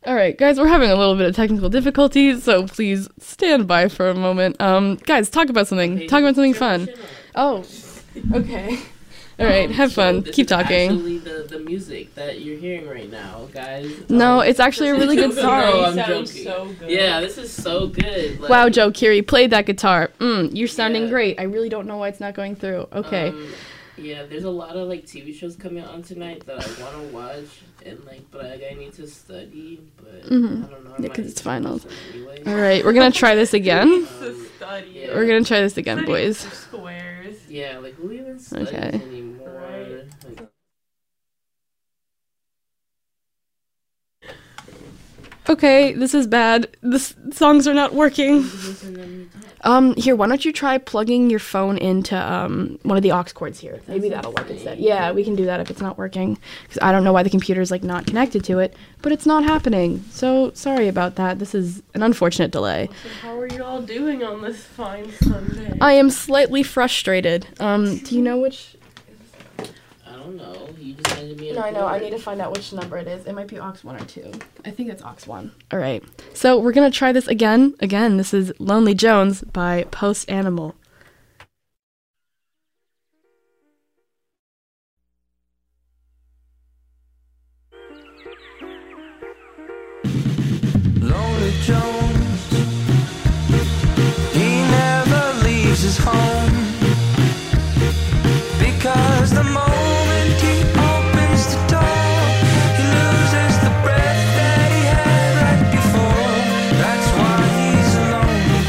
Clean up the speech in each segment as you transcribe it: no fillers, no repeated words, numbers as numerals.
All right, guys, we're having a little bit of technical difficulties, so please stand by for a moment. Guys, talk about something. Okay, Talk about something it's fun. your Oh, okay. All right, have fun. This Keep is talking. Actually, the music that you're hearing right now, guys. No, it's actually a really good No, song. I'm Sounds joking. so good. Yeah, this is so good. Like, Wow, Joe Kiri, played that guitar. You're sounding Yeah. great. I really don't know why it's not going through. Okay. Yeah, there's a lot of like TV shows coming on tonight that I want to watch, and but I need to study, but I don't know. Yeah, 'cause it's finals. Anyway. All right, we're gonna try this again. It's a study. Yeah. We're gonna try this again, Study boys. for squares. Yeah, like who even studies Okay. anymore? Right. Like, Okay, this is bad. The songs are not working. listen to me talk. Here, why don't you try plugging your phone into one of the aux cords here? Maybe that'll work instead. Yeah, we can do that if it's not working. Because I don't know why the computer's like not connected to it, but it's not happening. So sorry about that. This is an unfortunate delay. So how are you all doing on this fine Sunday? I am slightly frustrated. Do you know which? I don't know. You just handed me a No, I know. I cord. need to find out which number it is. It might be aux 1 or 2. I think it's aux 1. All right. So we're going to try this again. Again, this is Lonely Jones by Post Animal. Lonely Jones, he never leaves his home, because the moment he opens the door, he loses the breath that he had right before. That's why he's a Lonely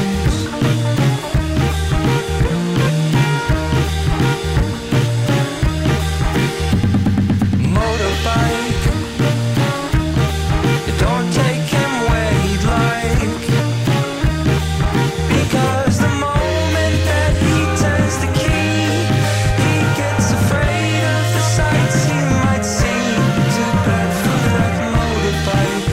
Jones. Motorbike, don't take him where he'd like, because the moment that he turns the key, he gets afraid of the sights he might see. Too bad for that motorbike.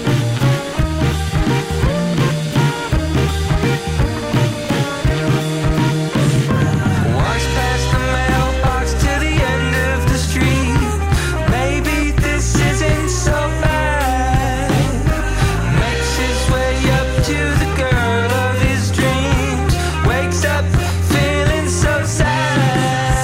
Walks past the mailbox to the end of the street. Maybe this isn't so bad. Makes his way up to the girl of his dreams. Wakes up feeling so sad.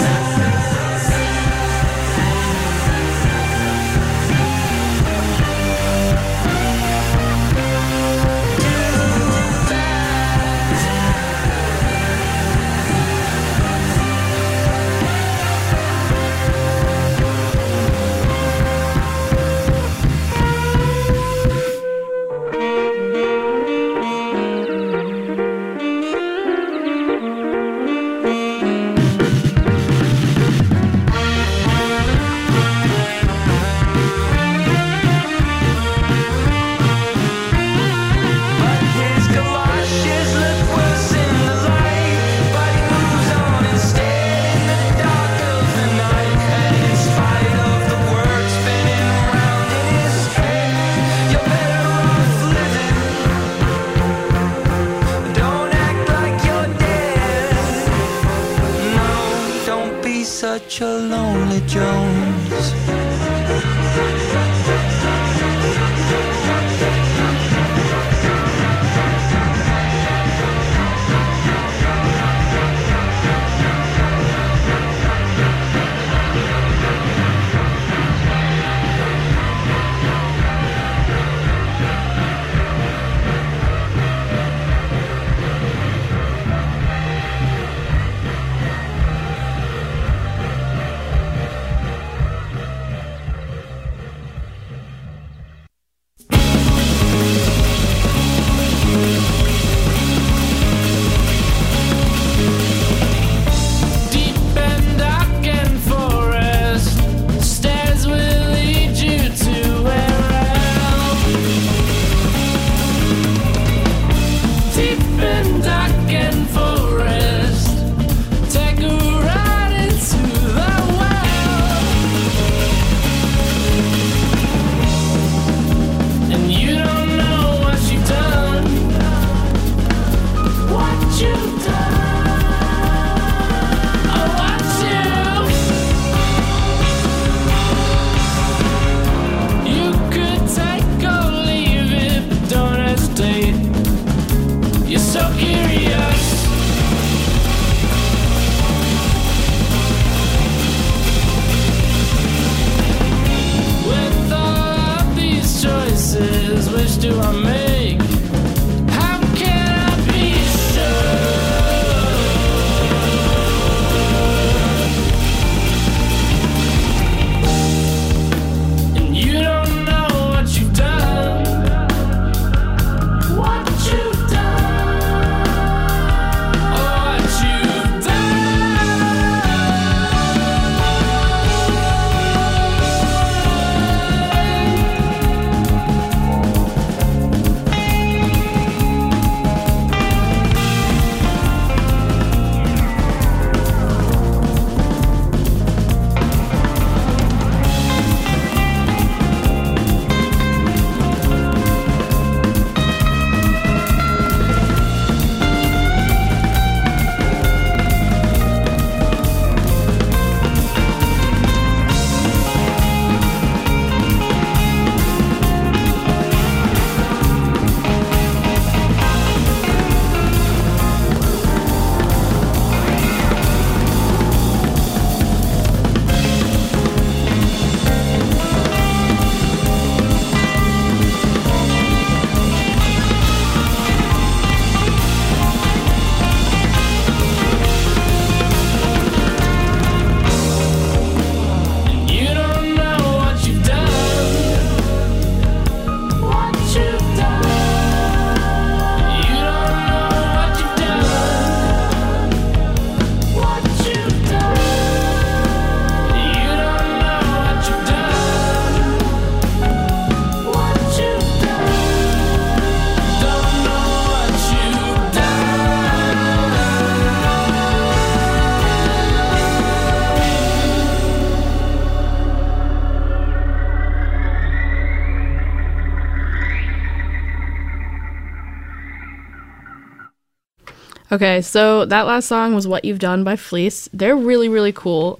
But his galoshes look worse in the light. But he moves on instead in the dark of the night. And in spite of the words spinning round in his head, you're better off living. Don't act like you're dead. No, don't be such a Lonely Jones. do I make? How can I be sure? And you don't know what you've done. What you've done. What you've Okay, so that last song was What You've Done by Fleece. They're really, really cool.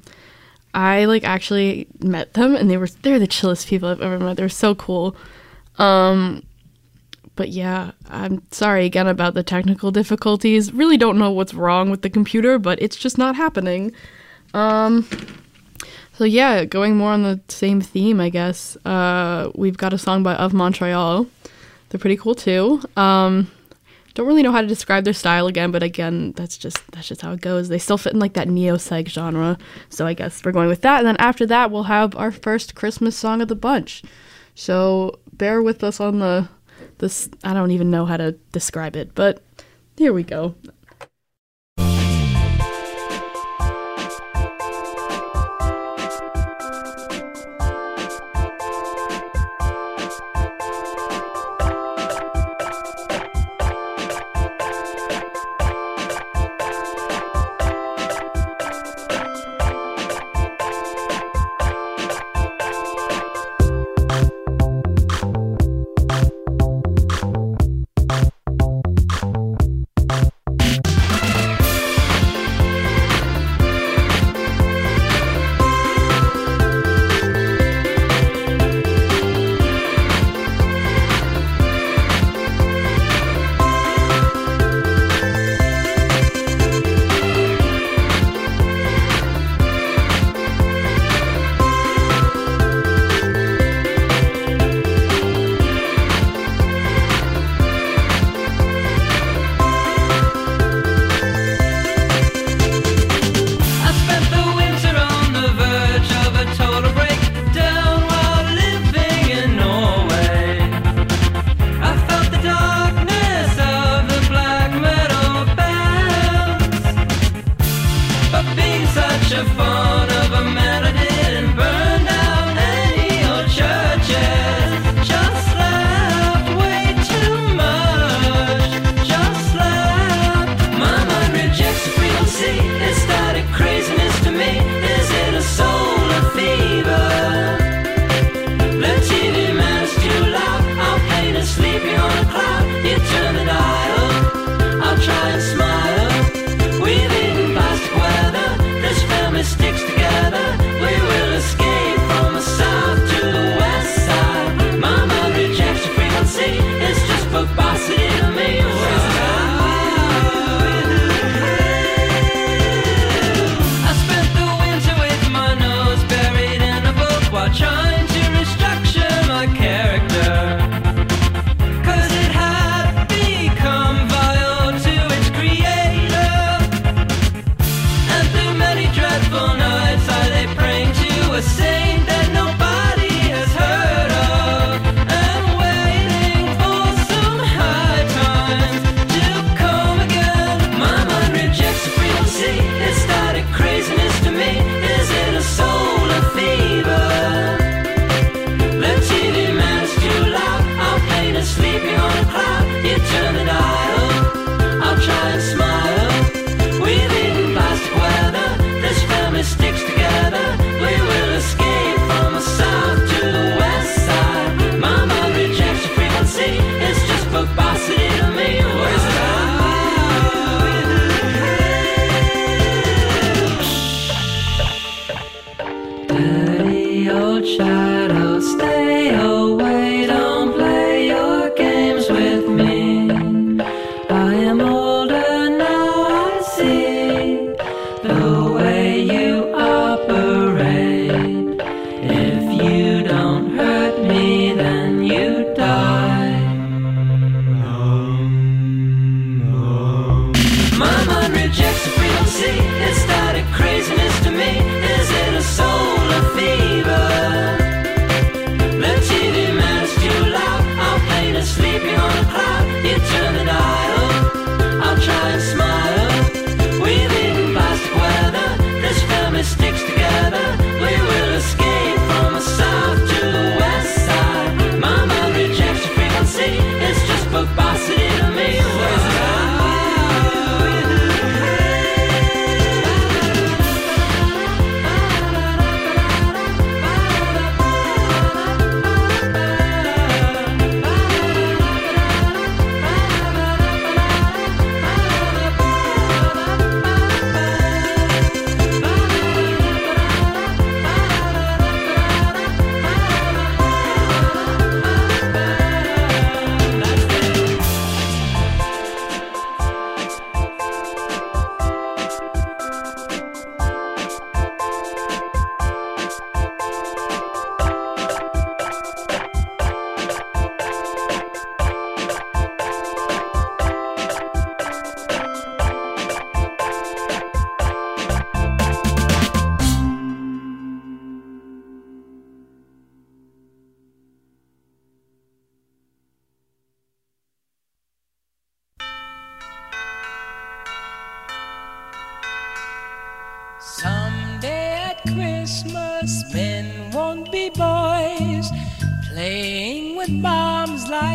I like actually met them and they're the chillest people I've ever met. They're so cool. But yeah, I'm sorry again about the technical difficulties. Really don't know what's wrong with the computer, but it's just not happening. So yeah, going more on the same theme, I guess. We've got a song by Of Montreal. They're pretty cool too. Don't really know how to describe their style again, but again, that's just how it goes. They still fit in like that neo-psych genre, so I guess we're going with that. And then after that, we'll have our first Christmas song of the bunch. So bear with us on this. I don't even know how to describe it, but here we go.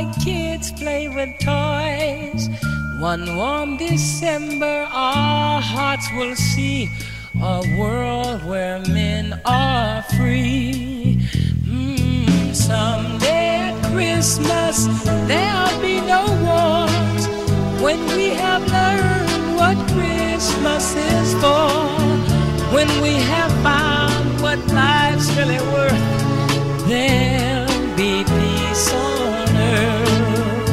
like kids play with toys. One warm December, our hearts will see a world where men are free. Someday at Christmas, there'll be no wars. When we have learned what Christmas is for, when we have found what life's really worth, there'll be peace on earth.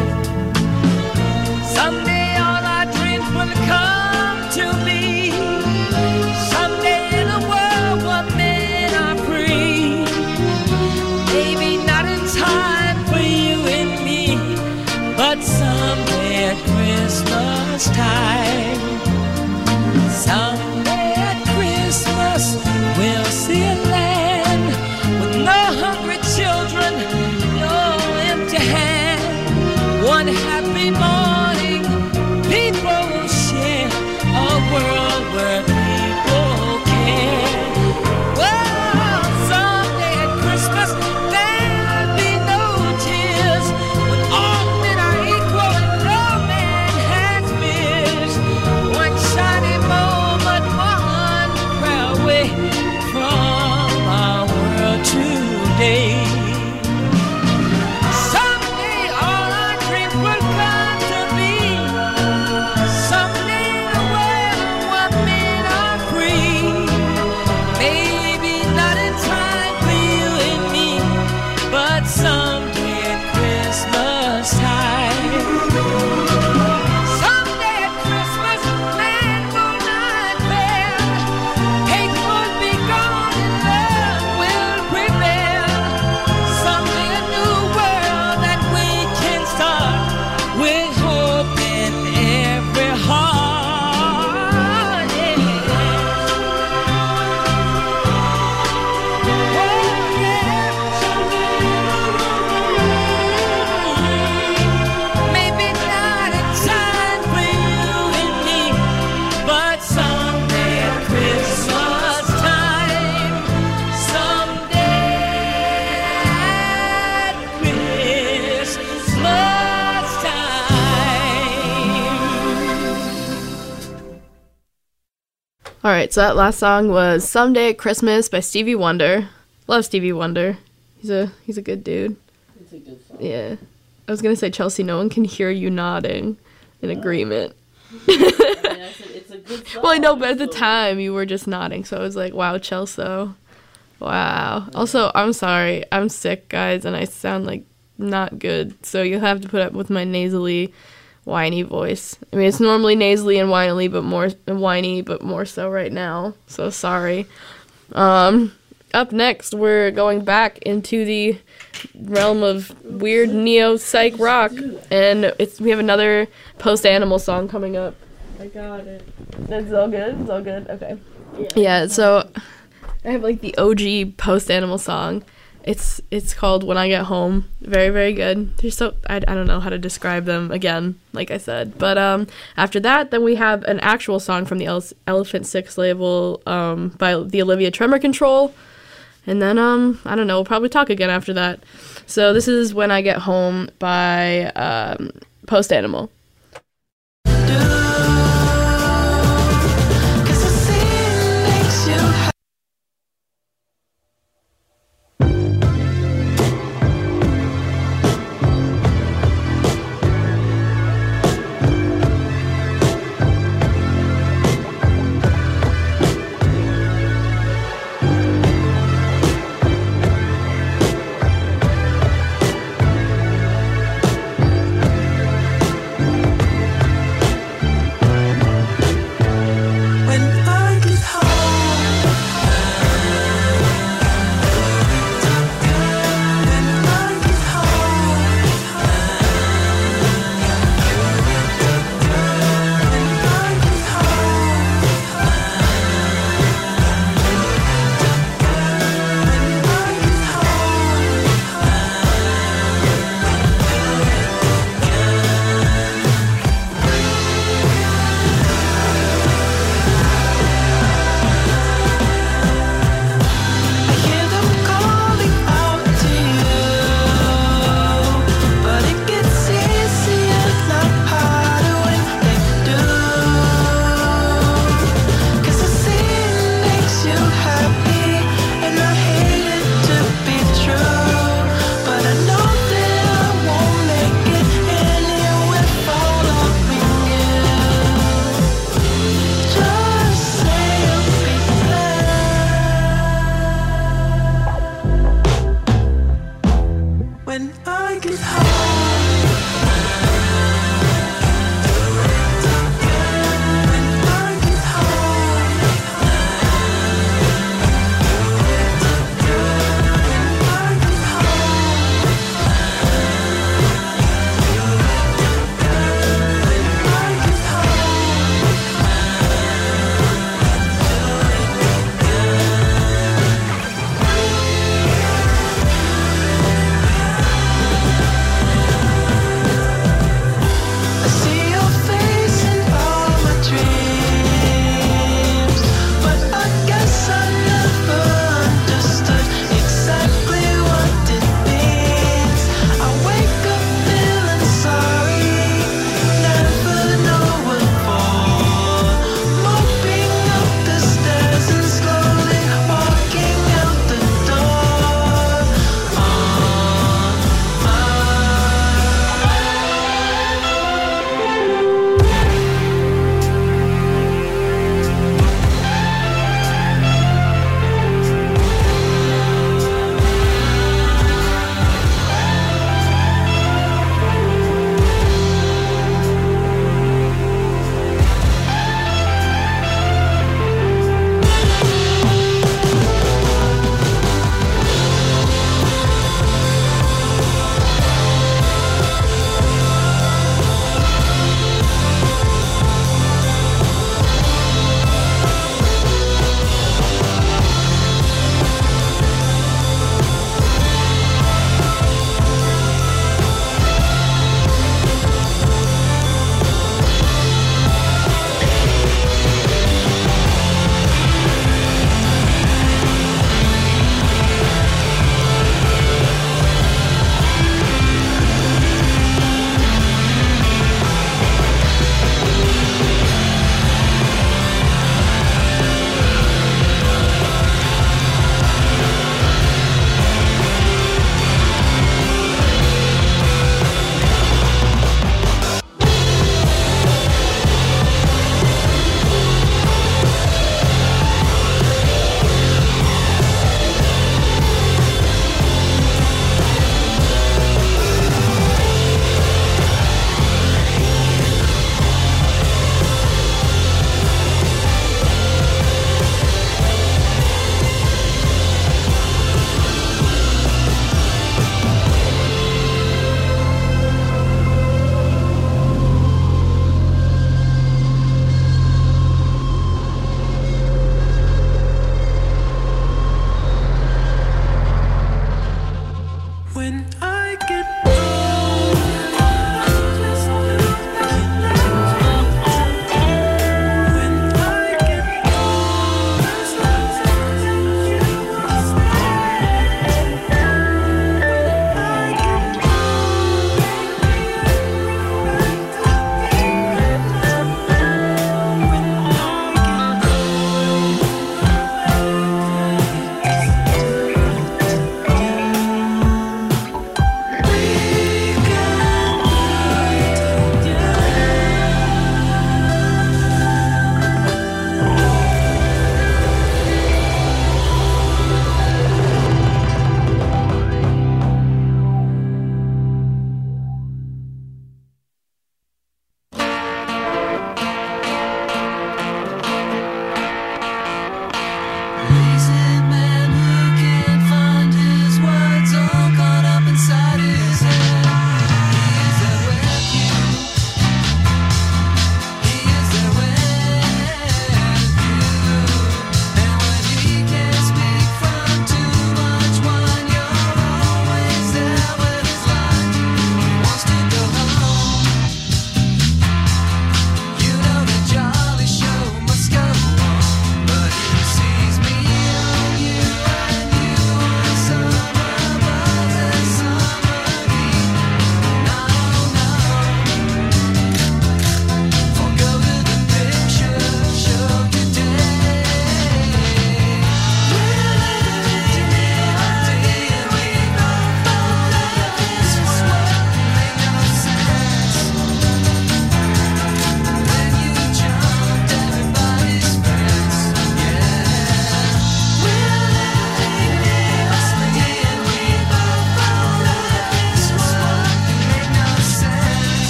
Someday all our dreams will come to be. Someday in a world where men are free. Maybe not in time for you and me, but someday at Christmas time. Someday at Christmas we'll see a land with no hungry children, no empty hand. One happy morning, people will share a world where people care. Well, someday at Christmas there'll be no tears, when all men are equal and no man has fears. One shiny moment, one prayer away from our world today. Someday all our dreams will come to be. Someday in a world where men are free. Maybe not in time for you and me, but someday at Christmas time. Someday at Christmas, man will not fail. Hate will be gone and love will prevail. Someday a new world that we can start, with hope in every heart. Yeah. Maybe not in time for you and me, but someday at Christmas time. Someday at Christmas time. All right, so that last song was "Someday at Christmas" by Stevie Wonder. Love Stevie Wonder. He's a good dude. It's a good song. Yeah. I was gonna say, Chelsea, no one can hear you nodding in agreement. I mean, I said it's a good song. Well, I know, but at the so- time you were just nodding, so I was like, wow, Chelsea. Wow. Also, I'm sorry. I'm sick, guys, and I sound like not good, so you'll have to put up with my nasally, whiny voice. I mean, it's normally nasally and whiny, but more so right now. So sorry. Up next, we're going back into the realm of weird neo-psych rock, and we have another post-Animal song coming up. I got it. It's all good? It's all good? Okay. Yeah, so I have like the OG post-Animal song. It's called When I Get Home. Very, very good. They're so, I don't know how to describe them again, like I said. But after that, then we have an actual song from the Elephant Six label by the Olivia Tremor Control. And then, I don't know, we'll probably talk again after that. So this is When I Get Home by Post Animal.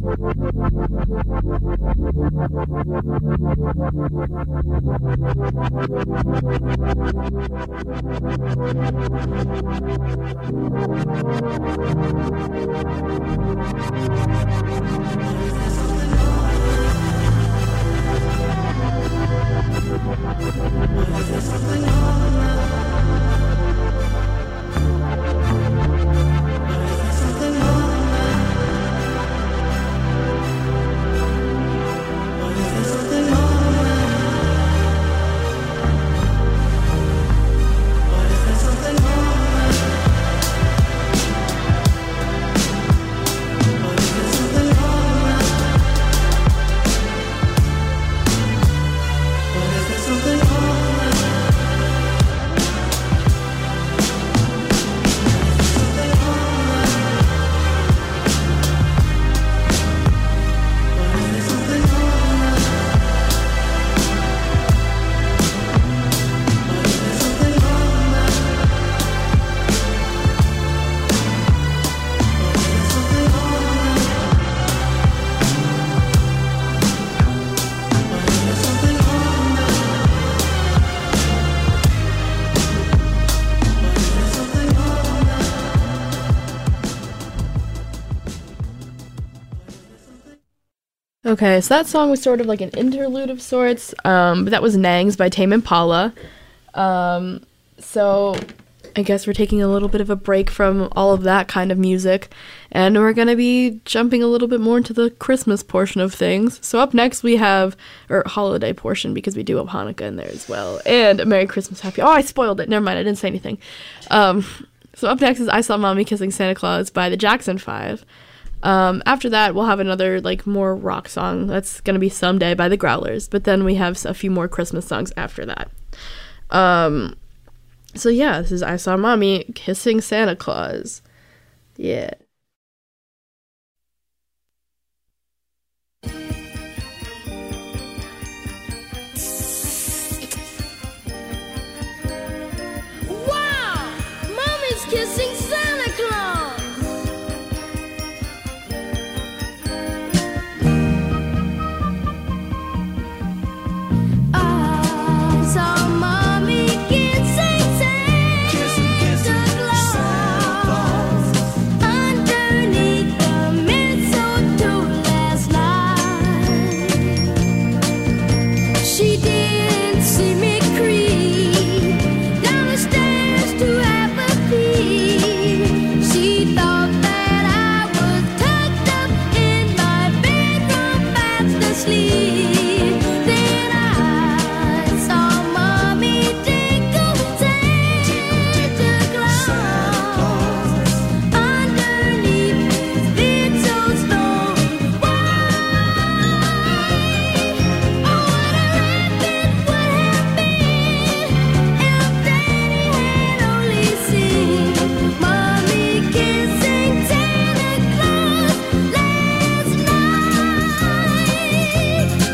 Okay, so that song was sort of like an interlude of sorts, but that was Nangs by Tame Impala. So I guess we're taking a little bit of a break from all of that kind of music, and we're going to be jumping a little bit more into the Christmas portion of things. So up next we have, or holiday portion, because we do have Hanukkah in there as well, and a Merry Christmas, Happy... Oh, I spoiled it. Never mind, I didn't say anything. So up next is I Saw Mommy Kissing Santa Claus by the Jackson 5. After that, we'll have another, like, more rock song. That's gonna be Someday by the Growlers. But then we have a few more Christmas songs after that. So yeah, this is I Saw Mommy Kissing Santa Claus. Yeah. Wow! Mommy's kissing Santa Claus! I saw Mommy kissing Santa Claus underneath the mistletoe last night. She didn't see me creep down the stairs to have a peek. She thought that I was tucked up in my bedroom fast asleep. Then I saw Mommy tickle Santa Claus underneath his bed so stone white. Oh, what a life it would have been if Daddy had only seen Mommy kissing Santa Claus last night.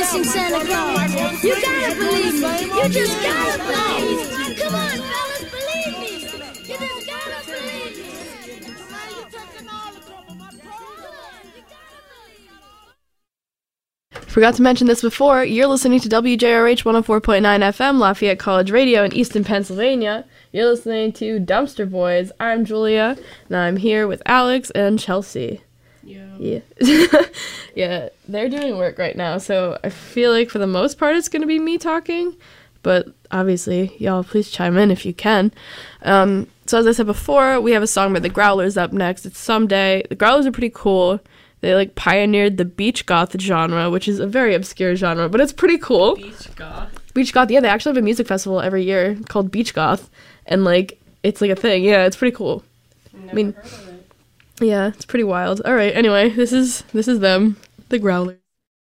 missing Santa Claus. You gotta believe me. You just gotta believe me. Come on, fellas, believe me. You just gotta believe me. Forgot to mention this before. You're listening to WJRH 104.9 FM, Lafayette College Radio in Easton, Pennsylvania. You're listening to Dumpster Boys. I'm Julia, and I'm here with Alex and Chelsea. Yeah. Yeah, they're doing work right now, so I feel like for the most part it's going to be me talking, but obviously, y'all please chime in if you can. So as I said before, we have a song by the Growlers up next. It's Someday. The Growlers are pretty cool. They like pioneered the beach goth genre, which is a very obscure genre, but it's pretty cool. Beach goth. Beach goth, yeah, they actually have a music festival every year called Beach Goth, and like it's like a thing. Yeah, it's pretty cool. Never heard of it. Yeah, it's pretty wild. All right, anyway, this is them, the Growlers.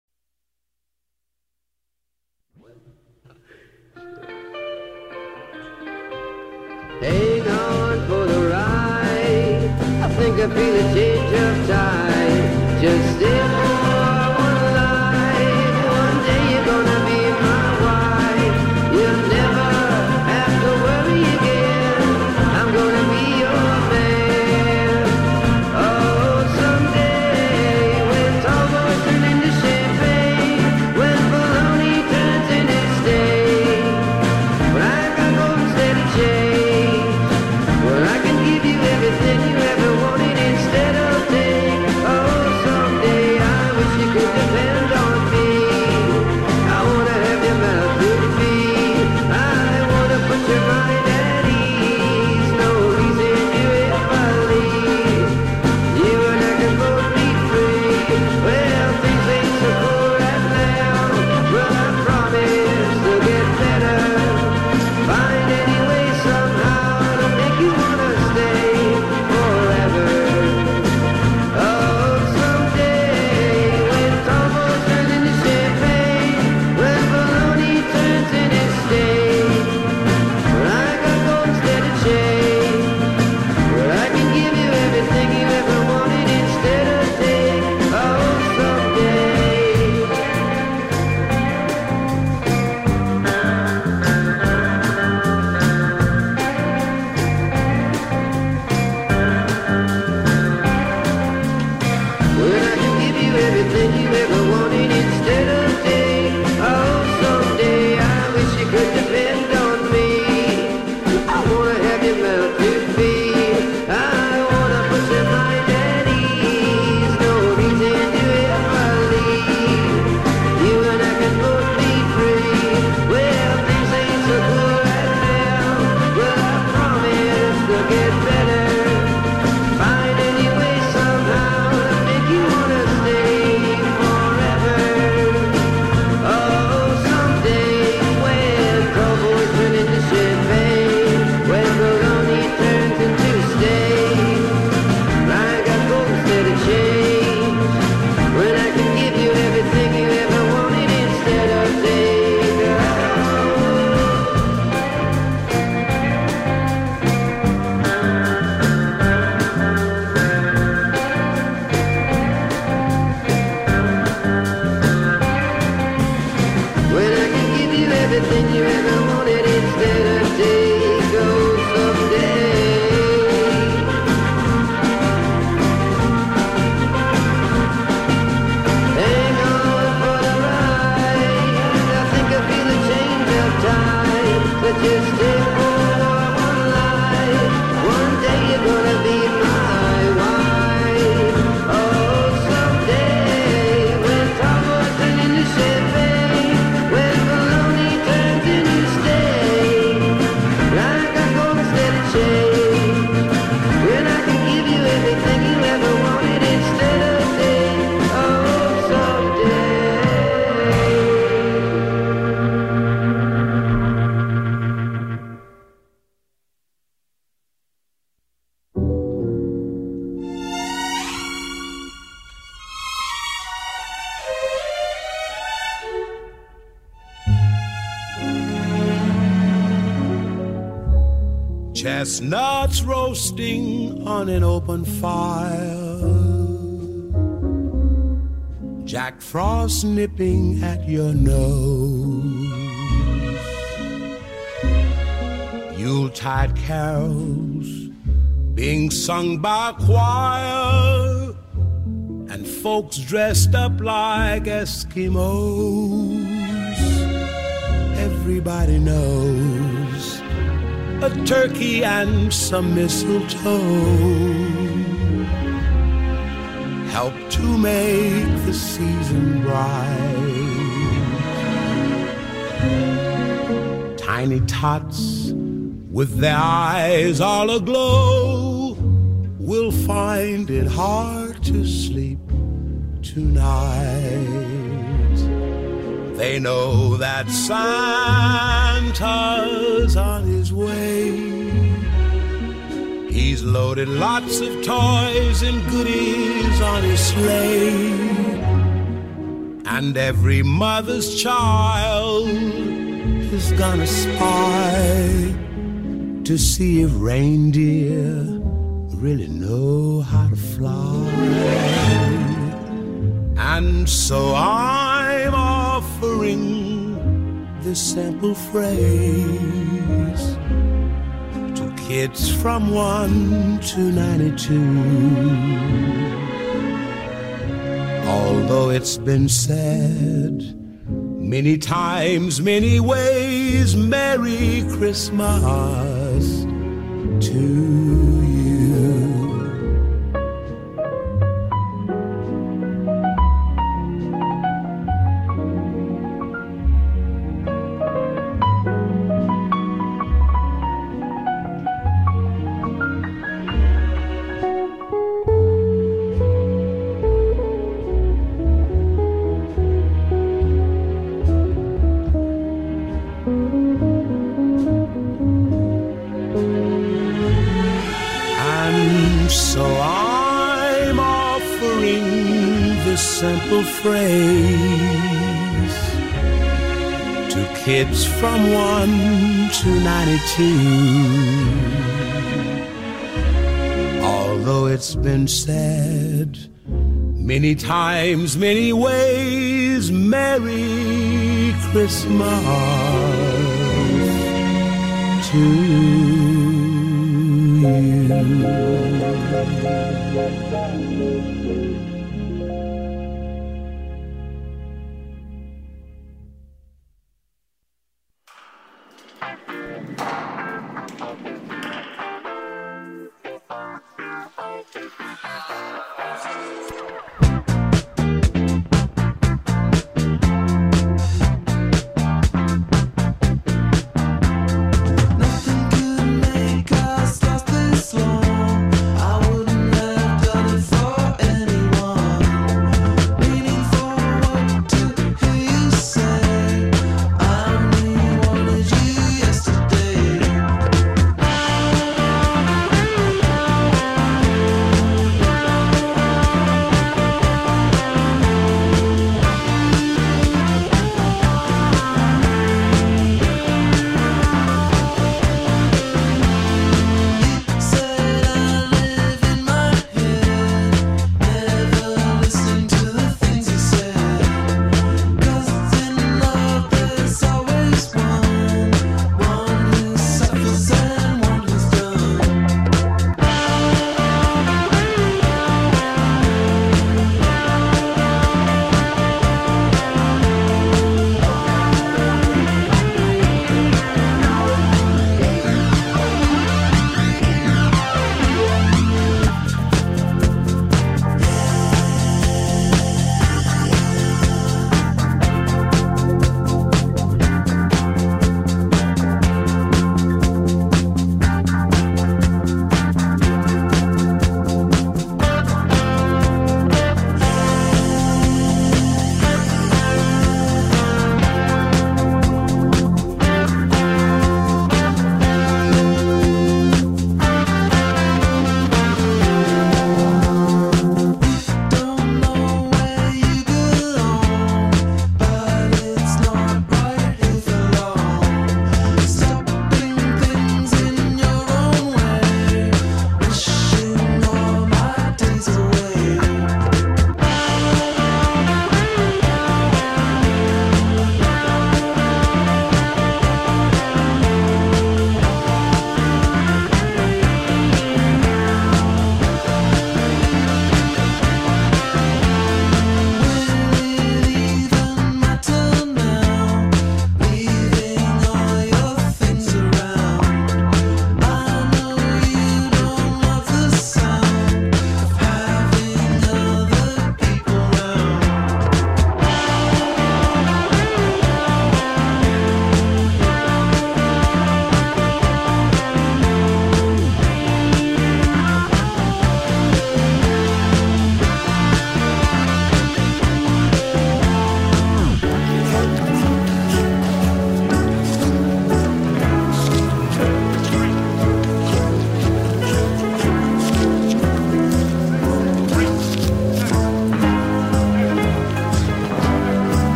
Hang on for the ride. I think I feel a change of tide. Just stay for one night. One day you're gonna be my wife. You'll never have to worry again. I'm gonna be your man. Oh, someday when tall boys turn into champagne, when baloney turns into steak, when I got golden steady change, where I can give you everything you ever wanted instead of take. Oh, someday I wish you could depend on me. I wanna have your mouth to feed. I wanna put your mind at ease. No reason to ever leave. You and I can both be free. Well, things ain't so cool right now, but I promise they'll get better. Find any way somehow to make you wanna stay forever. Oh, someday when tomboys turn into champagne, when baloney turns into steak, when I got golden steady change, where I can give you everything you ever wanted instead of take. Oh, someday. When I can give you everything you ever wanted instead of take. Oh, someday I wish you could depend on me. I wanna have your mouth to feed. I wanna put your mind at ease. No reason to ever leave. You and I can both be free. Well, things ain't so cool right now, but I promise they'll get better. Find any way somehow to make you wanna stay forever. Oh, someday when cowboys turn into champagne, when baloney turns into steak, I got golden steady change, when I can give you everything you ever wanted instead of take. When I can give you everything you ever wanted instead of take. Oh, someday. Hang on for the ride. I think I feel a change of tide. But just stay for one night. One day you're gonna be my wife. Oh, someday when tomboys turn into champagne, when baloney turns into steak, like a golden steady change, when I can give you everything you ever wanted instead of take. Oh, someday. Chestnuts roasting on an open fire. Jack Frost nipping at your nose, Yuletide carols being sung by a choir, and folks dressed up like Eskimos. Everybody knows a turkey and some mistletoe help to make the season bright. Tiny tots with their eyes all aglow will find it hard to sleep tonight. They know that Santa's on his way. He's loaded lots of toys and goodies on his sleigh, and every mother's child is gonna spy to see if reindeer really know how to fly. And so I'm offering this simple phrase to kids from 1 to 92. Although it's been said many times, many ways, Merry Christmas to you. Simple phrase to kids from 1 to 92. Although it's been said many times, many ways, Merry Christmas to you. I wouldn't have done it for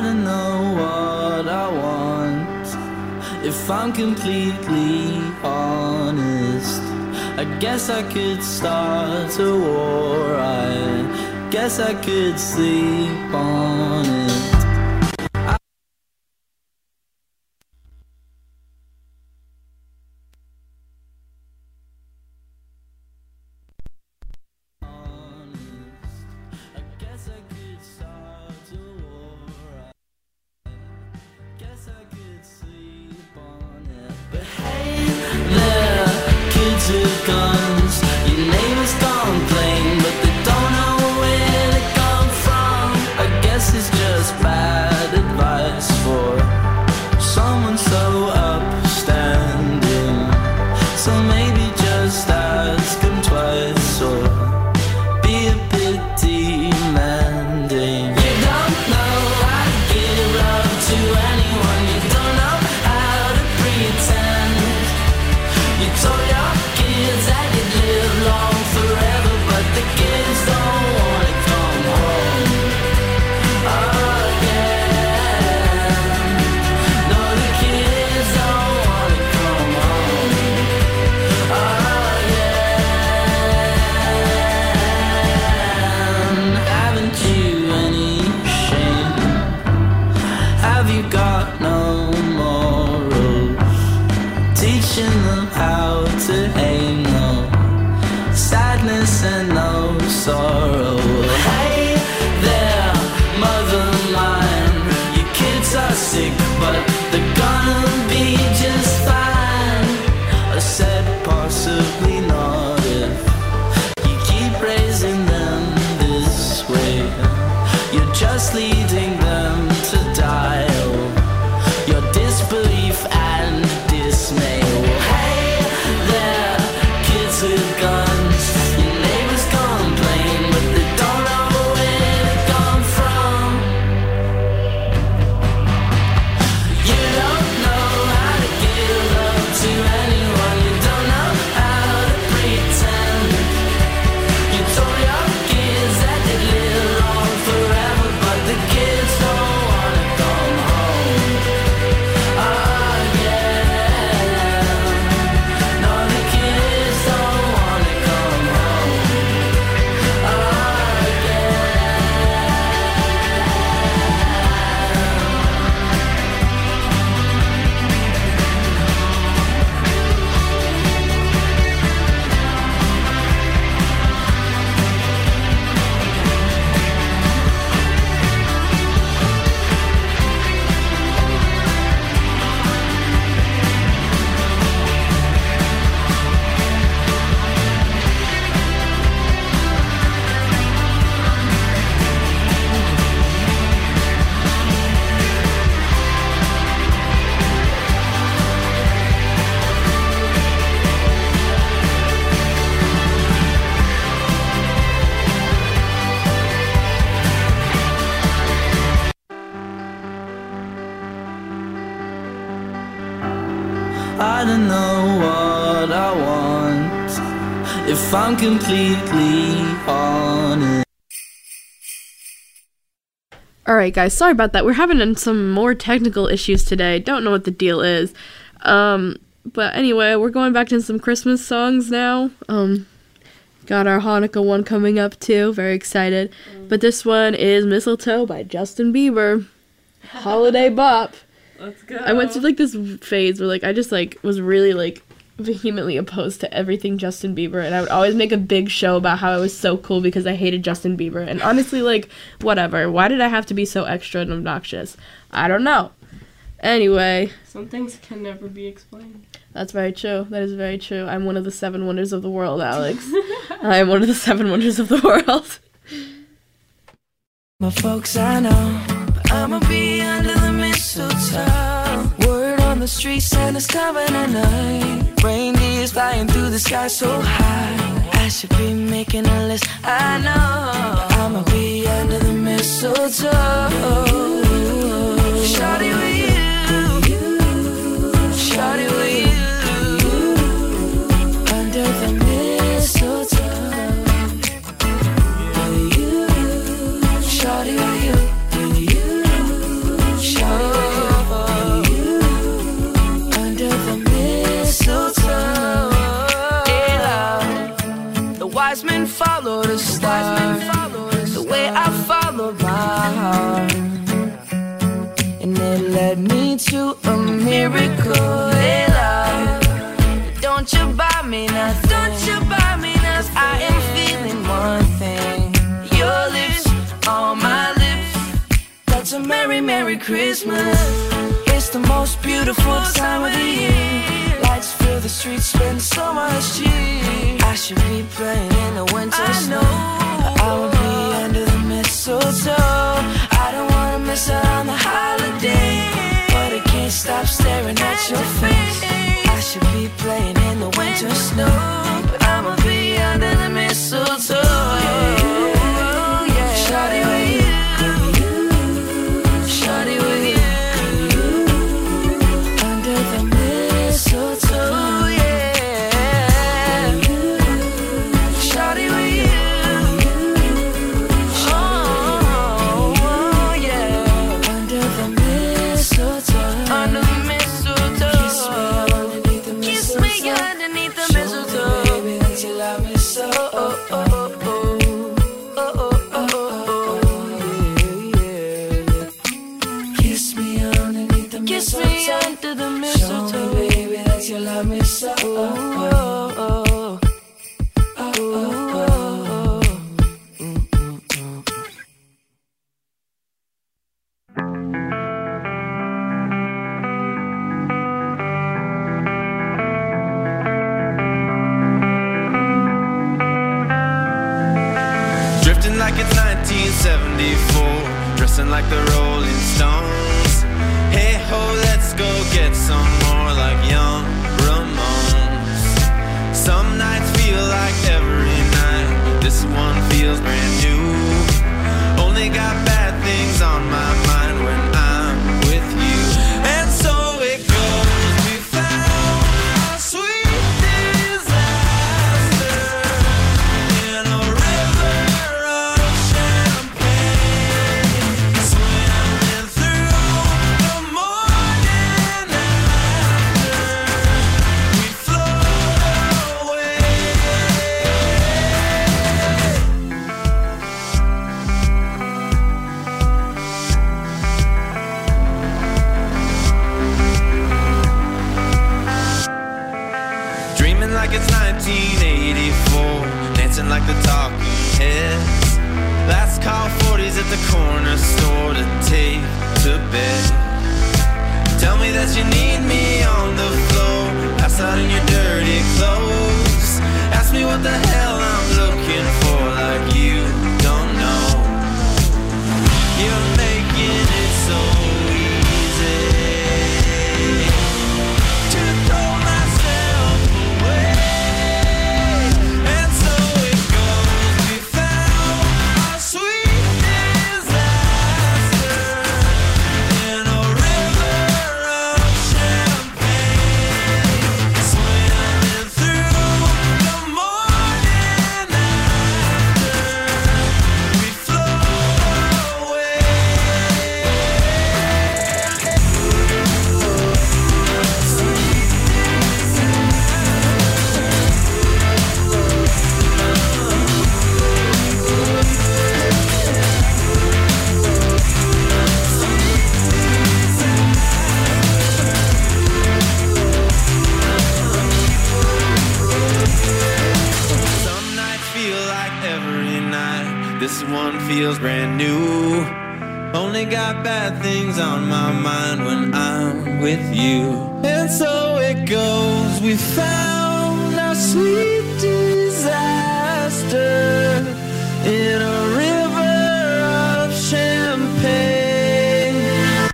don't know what I want. If I'm completely honest, I guess I could start a war. I guess I could sleep on it. Guns. Your neighbors complain, but they don't know where they come from. I guess it's just bad advice for someone so upstanding. So maybe just ask him twice or be a bit demanding. You don't know how to give love to anyone. You don't know how to pretend. You told your kids that you'd live long forever, but the kids don't wanna come home again. No, the kids don't wanna come home again. Haven't you any shame? Have you got no morals? Teaching them how to hate, no sadness and no sorrow. Hey there, mother mine, your kids are sick, but they're gonna be just fine. I said possibly not if you keep raising them this way. You're just leading them to die. Oh, your disbelief and dismay. With guns, your neighbors complain, but they don't know where they come from. You don't know how to give love to anyone. You don't know how to pretend. You told your kids that they live long forever, but the kids don't wanna come home again. No, the kids don't. I don't know what I want. If I'm completely honest. Alright guys, sorry about that. We're having some more technical issues today. Don't know what the deal is. But anyway, we're going back to some Christmas songs now. Got our Hanukkah one coming up too. Very excited. But this one is Mistletoe by Justin Bieber. Holiday bop. Let's go. I went through like this phase where like I just like was really like vehemently opposed to everything Justin Bieber, and I would always make a big show about how I was so cool because I hated Justin Bieber. And honestly, like, whatever. Why did I have to be so extra and obnoxious? I don't know. Anyway. Some things can never be explained. That's very true. That is very true. I'm one of the 7 wonders of the world, Alex. I am one of the 7 wonders of the world. My folks I know, but I'ma be under the mistletoe. Word on the street, Santa's coming tonight. Reindeer's flying through the sky so high. I should be making a list, I know. I'ma be under the mistletoe. Shawty with you, shawty with you, under the mistletoe. With you, shawty with you, wise men follow the stars, the way I followed my heart, and it led me to a miracle. Hey, love, don't you buy me nothing, don't you buy me nothing. I am feeling one thing, your lips on my lips. That's a merry, merry Christmas. It's the most beautiful time of the year. Lights fill the streets, spend so much cheer. I should be playing in the winter snow, but I will be under the mistletoe. I don't wanna miss out on the holiday, but I can't stop staring at your face. I should be playing in the winter snow, but I'ma be under the mistletoe. Shawty with you, shawty with you, under the mistletoe, yeah. Shawty with you, oh yeah, under the mistletoe, under the mistletoe. Kiss me underneath the mistletoe, baby, that you love me so. Kiss me under the mistletoe. Show me, baby, that you love me so. Drifting like it's 1974, dressing like the Rolling Stones. Hey ho, let's go get some more like young Ramones. Some nights feel like every night, this one feels brand new. Only got bad things on my mind when I'm with you. And so it goes, we found a sweet disaster in a river of champagne, swimming through the morning after we float away. Dreaming like it's 1984, dancing like the talking heads. Last call 40s at the corner store to take to bed. Tell me that you need me on the floor, pass out in your dirty clothes. Ask me what the hell I'm looking for, like you don't know. You're making it so easy to throw myself away. And so it goes, we found a sweet disaster in a river of champagne, swimming through the morning after we float away. Some nights feel like every night, this one feels brand new. Only got bad things on my mind when I'm with you. And so it goes, we found our sweet disaster in a river of champagne,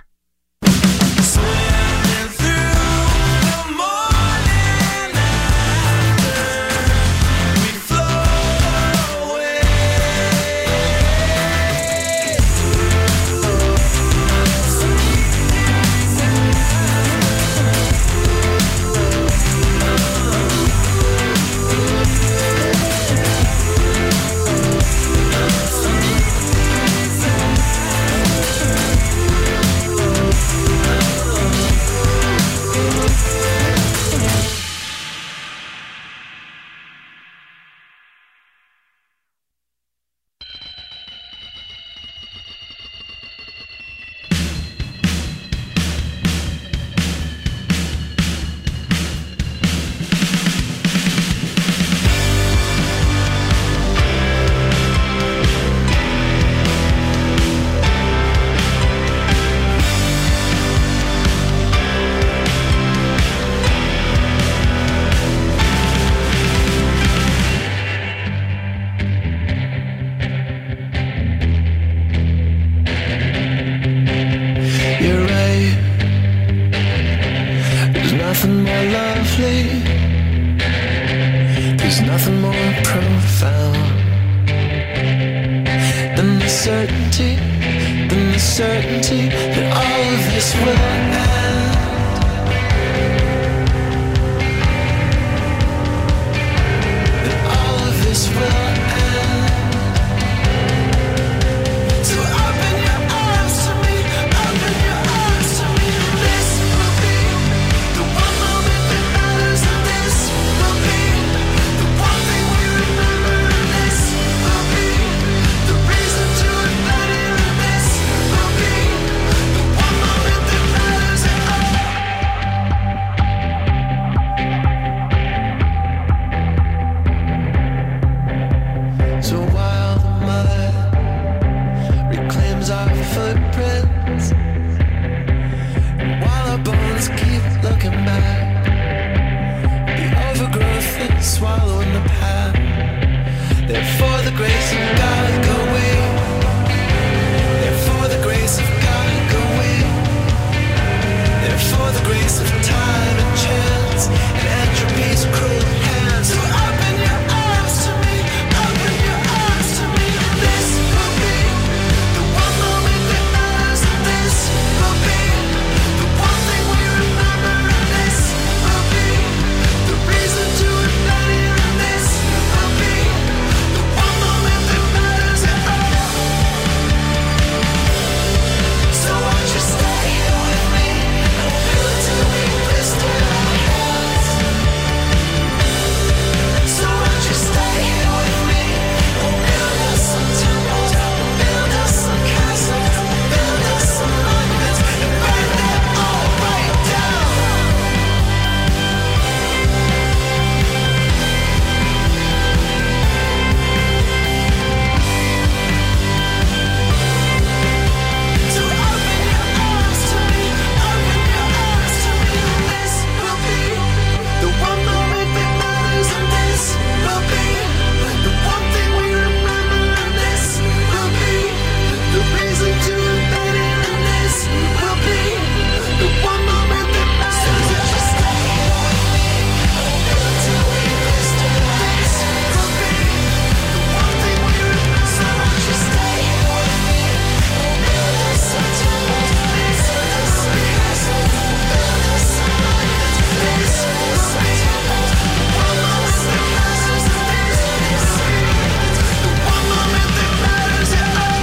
swimming through the morning after we float away. There's nothing more profound than the certainty that all of this will end. That all of this will end. So open your arms to me, open your arms to me. This will be the one moment that matters, and this will be the one thing we remember, and this will be the reason to invent it, and this will be the one moment that matters at all. So while the mud reclaims our footprints, and while our bones keep looking back, the overgrowth is swallowing the path. Therefore the grace of God go away. Therefore the grace of God go away. Therefore the grace of time and chance and entropy's cruel hands. So open your arms to me, open your arms to me. This will be the one moment that matters, and this will be the one thing we remember, and this will be the reason to invent it, and this will be the one moment that matters at all. So won't you stay here with me and feel till we blister our hands? So won't you stay here with me and build us some temples, build us some castles, build us some monuments, and burn them all right down. So open your arms to me, open your arms to me. This will be the one moment that matters, and this will be the one thing we remember, and this will be the reason to invent it, and this will be the one moment that matters. So just stay here with me until we blister. This will be the one thing we remember. So just stay here with me and build us some temples, build us some castles, build us some monuments. This will be the one moment that matters, and this will be the one moment that matters at all.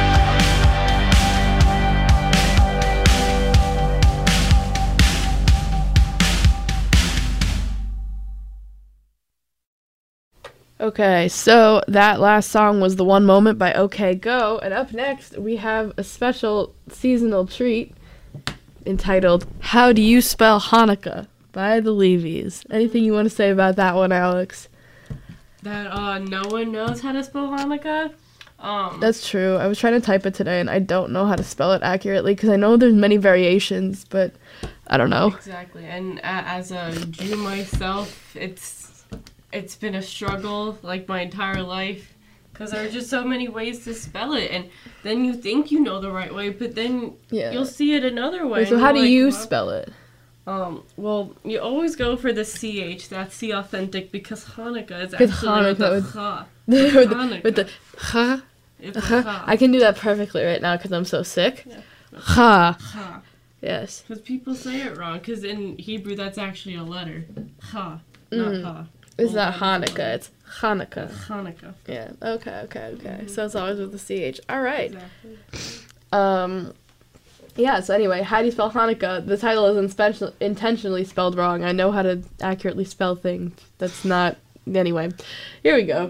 Okay, so that last song was The One Moment by OK Go, and up next we have a special seasonal treat entitled How Do You Spell Hanukkah by the Levies. Anything you want to say about that one, Alex? That no one knows how to spell Hanukkah. That's true. I was trying to type it today and I don't know how to spell it accurately because I know there's many variations, but I don't know. Exactly. And as a Jew myself, it's been a struggle like my entire life because there are just so many ways to spell it, and then you think you know the right way, but then you'll see it another way. Wait, so how do you spell it? Well, you always go for the CH. That's the authentic, because Hanukkah is actually with the cha. with the ha. I can do that perfectly right now because I'm so sick. Yeah. Ha. Ha. Yes. Because people say it wrong. Because in Hebrew, that's actually a letter. Ha, not ha. It's not Hanukkah. It's Hanukkah. Hanukkah. Yeah. Okay. Mm-hmm. So it's always with the CH. All right. Exactly. Yeah, so anyway, how do you spell Hanukkah? The title is intentionally spelled wrong. I know how to accurately spell things. That's not... Anyway, here we go.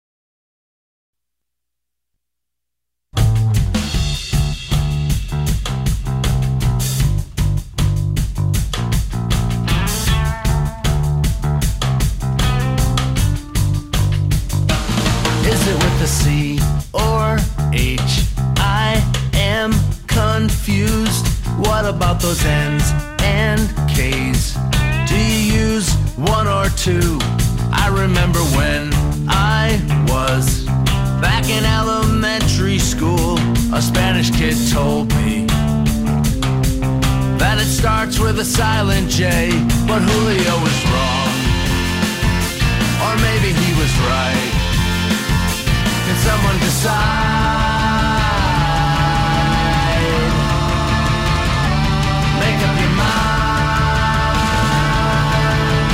Is it with a C or H? I am confused. What about those N's and K's? Do you use one or two? I remember when I was back in elementary school, a Spanish kid told me that it starts with a silent J, but Julio was wrong. Or maybe he was right. Can someone decide? Make up your mind.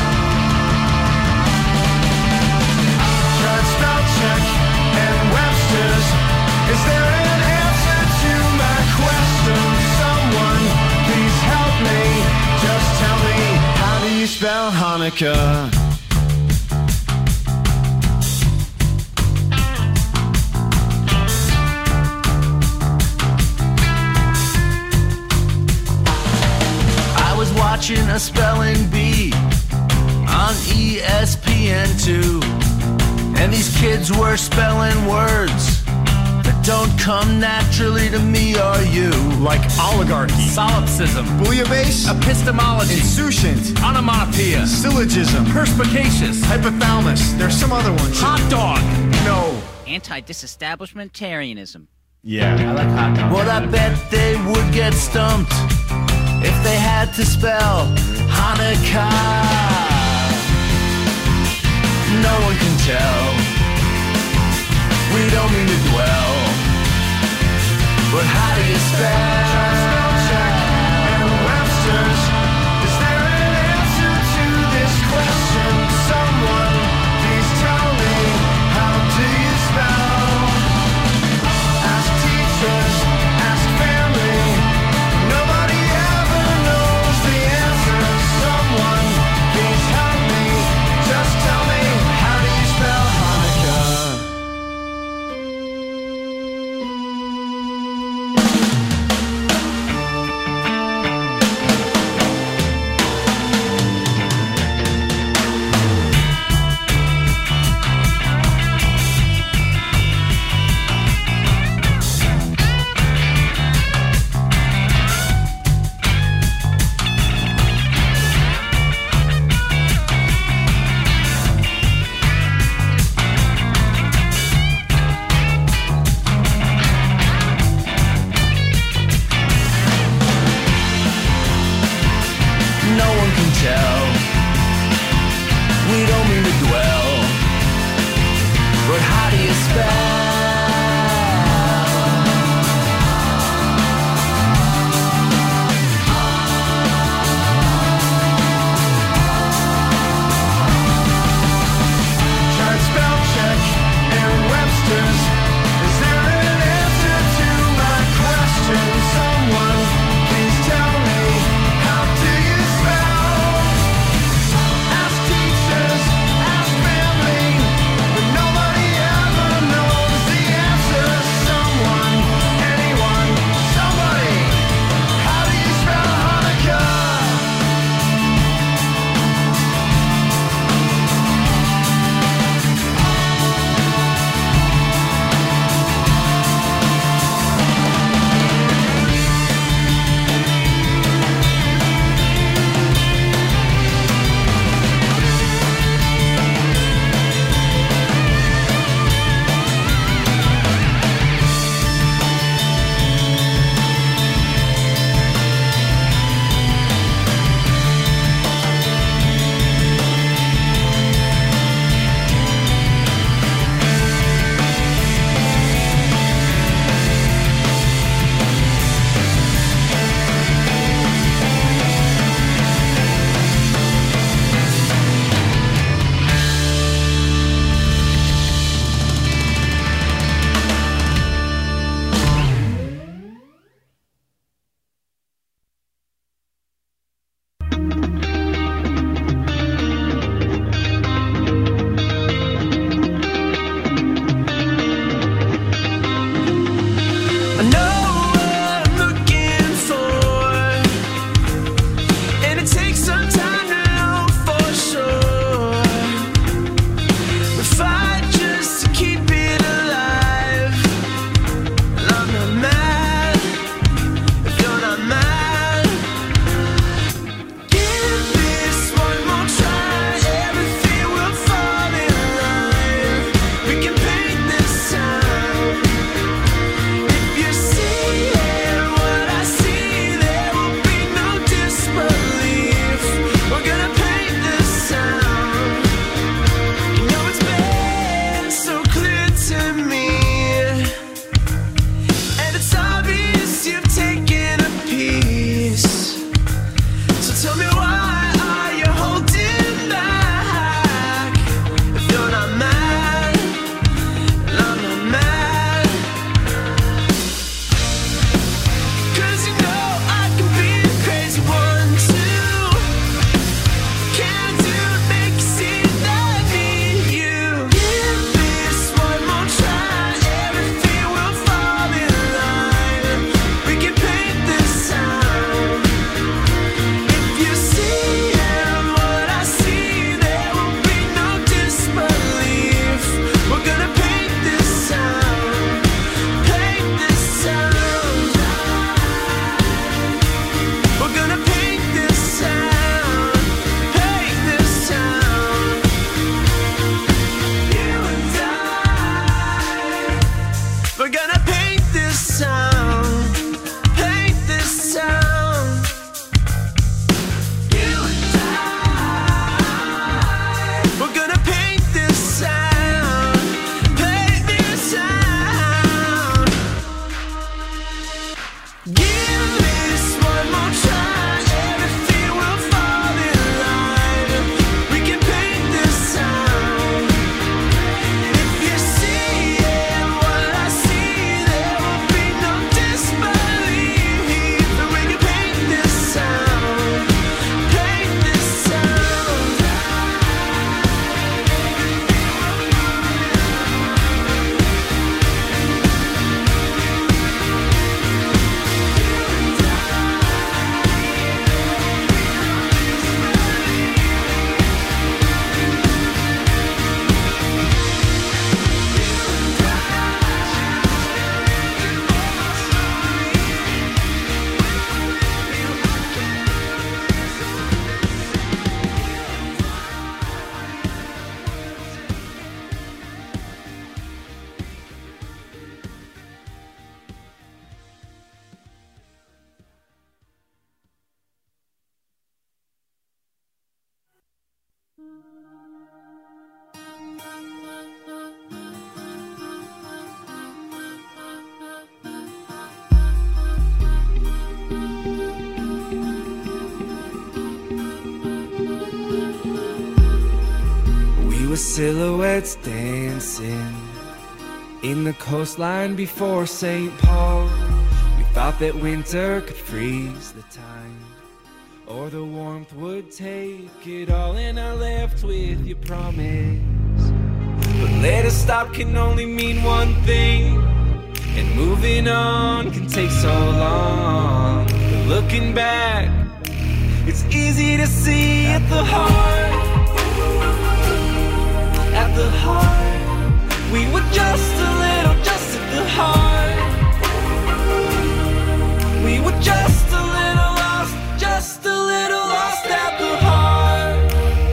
Try spell check and Webster's. Is there an answer to my question? Someone, please help me. Just tell me, how do you spell Hanukkah? I was watching a spelling bee on ESPN2, and these kids were spelling words that don't come naturally to me or you. Like oligarchy, Solipsism, bouillabaisse, epistemology, insouciant, onomatopoeia, syllogism, perspicacious, hypothalamus. There's some other ones. hot dog. No. Anti-disestablishmentarianism. Yeah. I like hot dog. Well, I bet they would get stumped if they had to spell Hanukkah. No one can tell. We don't mean to dwell. But how do you spell? Check and Webster's. Is there an answer to this question? Someone, please tell me, how do you spell? Ask teachers, ask family. Nobody ever knows the answer. Someone, please help me. Just tell me, how do you spell Hanukkah? silhouettes dancing in the coastline before St. Paul. We thought that winter could freeze the time, or the warmth would take it all, and I left with your promise. But let us stop can only mean one thing, and moving on can take so long. But looking back, it's easy to see at the heart, at the heart, we were just a little, just at the heart. We were just a little lost, just a little lost at the heart.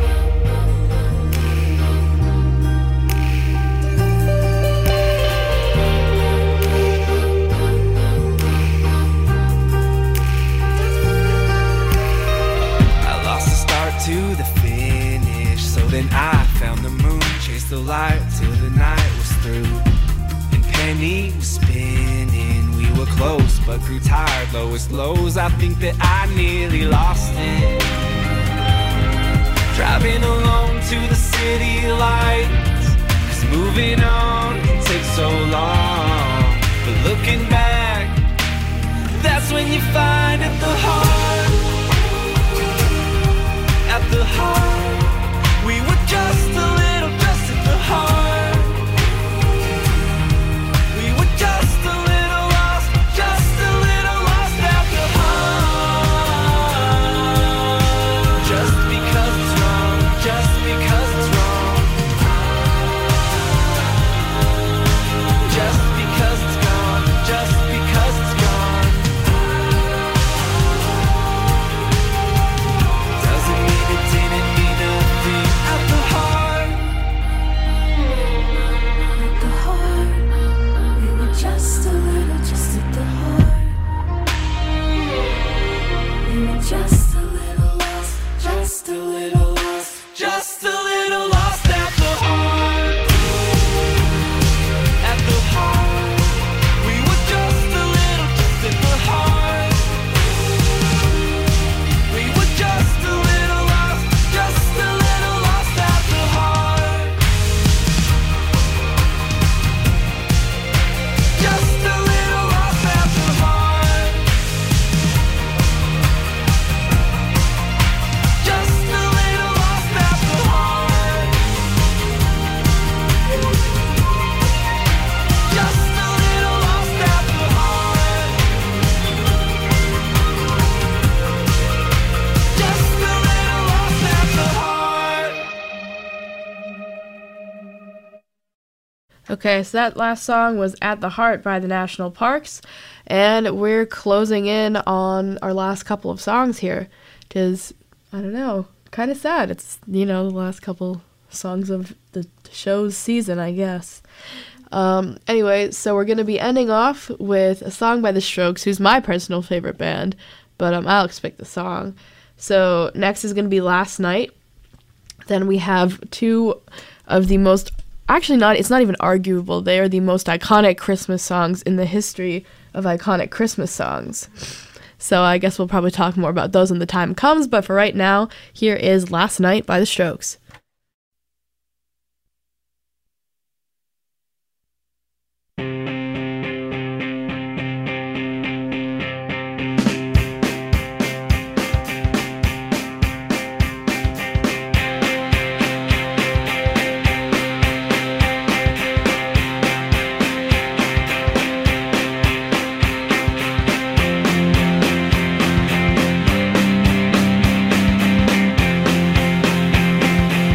I lost the start to the finish, so then I found the moon, chased the light till the night was through, and penny was spinning. We were close but grew tired, lowest lows, I think that I nearly lost it. Driving alone to the city lights, 'cause moving on can take so long. But looking back, that's when you find at the heart, at the heart, we were just a little, just at the heart. We were just a little lost, just a little lost at the heart. Just because it's wrong, just because it's wrong. Just because it's gone, just because it's gone. Doesn't mean it didn't mean nothing at the heart. At the heart, we were just a little, just at the heart. We were just a little lost, just a little lost. Just a little lost at the heart. At the heart, we were just a little, just at the heart. We were just a little lost, just a little lost at the heart. Just a little lost at the heart. Just a little lost at the heart. Just a little lost at the heart. Just a little lost at the heart. Okay, so that last song was At the Heart by the National Parks, and we're closing in on our last couple of songs here, which is, I don't know, kind of sad. It's, the last couple songs of the show's season, I guess. Anyway, so we're going to be ending off with a song by The Strokes, who's my personal favorite band, but I'll explain the song. So next is going to be Last Night. Then we have two of the most, actually it's not even arguable, they are the most iconic Christmas songs in the history of iconic Christmas songs. So I guess we'll probably talk more about those when the time comes, but for right now, here is Last Night by The Strokes. Last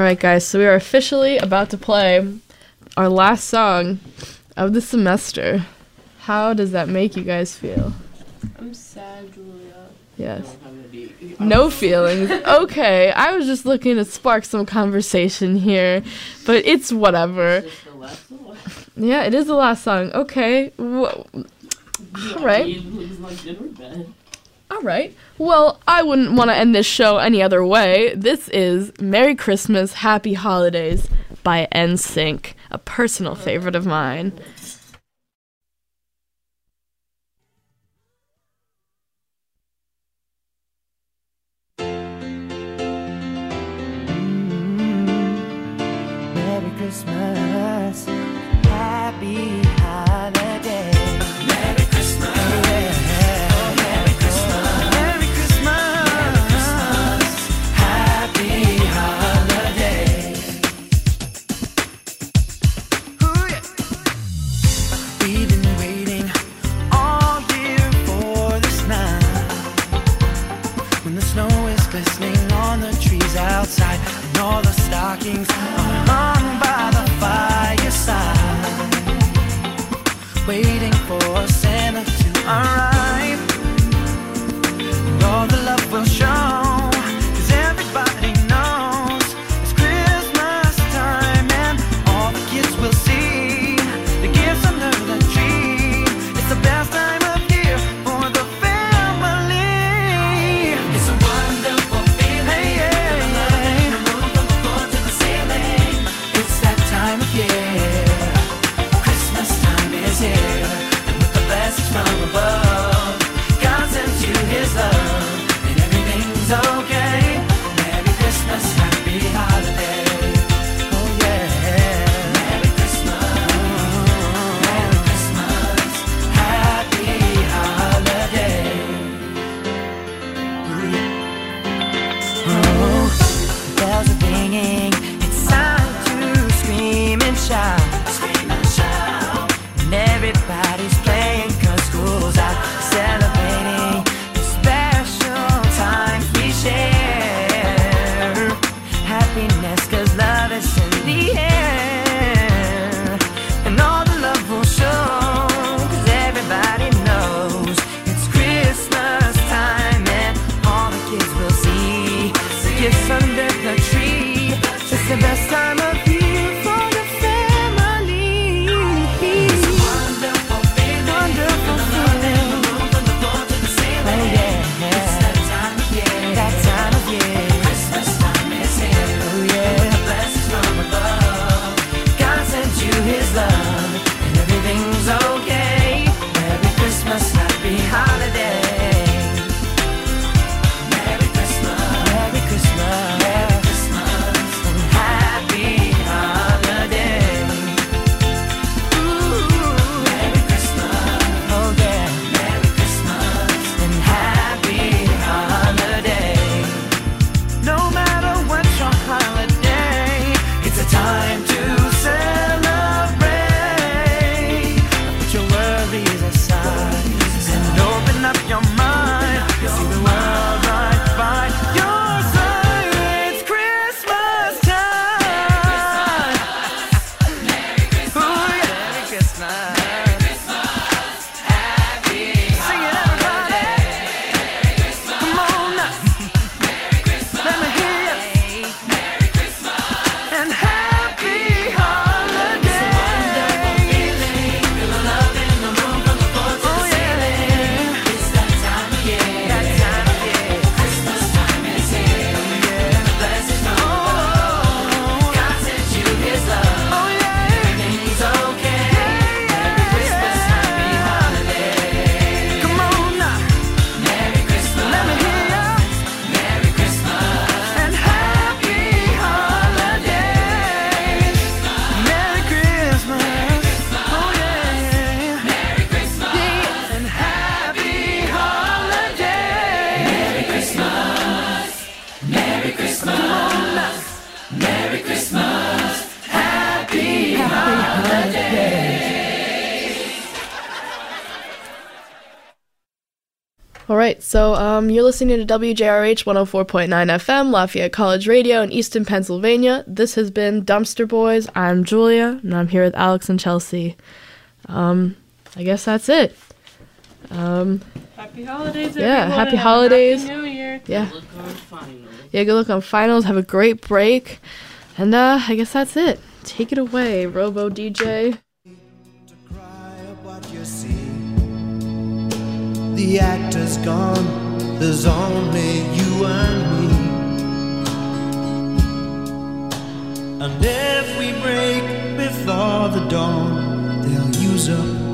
right, guys, so we are officially about to play our last song of the semester. How does that make you guys feel? I'm sad, Julia. Yes. I don't have any- No feelings. Okay, I was just looking to spark some conversation here, but it's whatever. Just the last one. Yeah, it is the last song. Okay. All right. It looks like good or bad. All right. Well, I wouldn't want to end this show any other way. This is Merry Christmas, Happy Holidays by NSYNC, a personal favorite of mine. Merry Christmas, happy holiday. Merry Christmas, Merry Christmas, Merry Christmas, happy holiday. Ooh, yeah. We've been waiting all year for this night, when the snow is glistening on the trees outside, and all the stockings are hung by the fireside, waiting for Santa to arrive, and all the love will show, 'cause everybody knows it's Christmas time, and all the kids will see the gifts under the tree. It's the best time of year for the family. It's a wonderful feeling. Hey, it's that time of year. Christmas time is here, and with the blessings from above, God sends you His love, and everything's okay. Merry Christmas, happy holiday. Oh yeah. Merry Christmas, Merry Christmas, happy holiday. Oh, bells are ringing. It's time to scream and shout. Scream and shout. And everybody's playing 'cause school's out. Celebrating the special times we share. Happiness 'cause love is in the air. And all the love will show, 'cause everybody knows it's Christmas time, and all the kids will see the gifts under the tree. It's the best time of year for the family. It's a wonderful feeling. Wonderful feeling. Oh yeah. It's that time of year. That time of year. Christmas time is here. Oh yeah. With the blessings from above, God sends you His love, and everything's okay. Merry Christmas, happy holiday. Merry Christmas, Merry Christmas, Merry Christmas, and happy holiday. Ooh, Merry Christmas, oh yeah, Merry Christmas, and happy holiday. No matter what's your holiday, it's a time to celebrate. Put your worries aside and open up your mind. See the world right by your side. It's Christmas time. Merry Christmas. Ooh, yeah. Merry Christmas. Merry Christmas. Happy Sing it, everybody. Merry Christmas. Come on now. Merry Christmas. Let me hear you. Merry Christmas. And happy holiday. Feel the love in the room from the floor to the ceiling. It's that time of year. That time of year. Christmas time is here. Yeah. The blessings from above. God sends you His love. Oh yeah. Everything's okay. Merry All right, so you're listening to WJRH 104.9 FM, Lafayette College Radio in Easton, Pennsylvania. This has been Dumpster Boys. I'm Julia, and I'm here with Alex and Chelsea. I guess that's it. Happy holidays, everyone. Yeah, happy and holidays. Happy New Year. Yeah. Good luck on finals. Yeah, good luck on finals. Have a great break. And I guess that's it. Take it away, Robo DJ. What you see, the actor's gone, there's only you and me. And if we break before the dawn, they'll use up